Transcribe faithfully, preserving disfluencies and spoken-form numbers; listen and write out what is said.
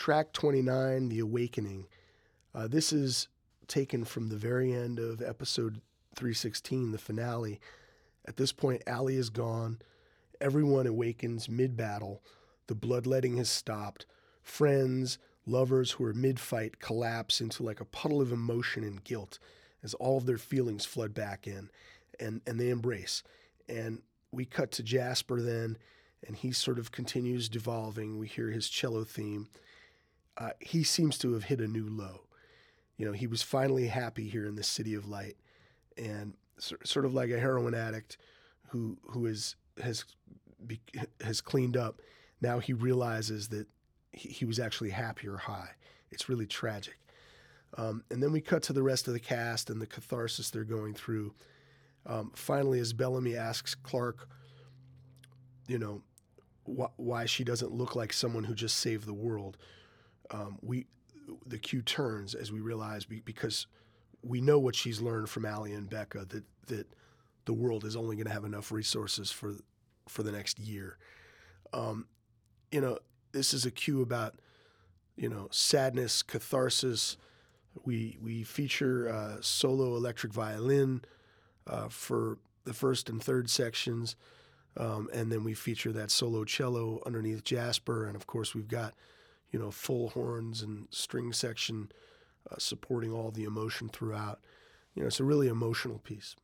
track twenty-nine, The Awakening. Uh, this is taken from the very end of episode three sixteen, the finale. At this point, Allie is gone. Everyone awakens mid-battle. The bloodletting has stopped. Friends, lovers who are mid-fight collapse into like a puddle of emotion and guilt as all of their feelings flood back in, and, and they embrace. And we cut to Jasper then, and he sort of continues devolving. We hear his cello theme. Uh, he seems to have hit a new low. You know, he was finally happy here in the City of Light, and so, sort of like a heroin addict who who is has be, has cleaned up. Now he realizes that he, he was actually happier high. It's really tragic. Um, and then we cut to the rest of the cast and the catharsis they're going through. Um, finally, as Bellamy asks Clark, you know, wh- why she doesn't look like someone who just saved the world, um, we the cue turns as we realize we, because we know what she's learned from Allie and Becca, that that the world is only going to have enough resources for for the next year. Um, you know, this is a cue about, you know, sadness, catharsis. We we feature uh, solo electric violin uh, for the first and third sections, um, and then we feature that solo cello underneath Jasper, and of course we've got, you know, full horns and string section uh, supporting all the emotion throughout. You know, it's a really emotional piece.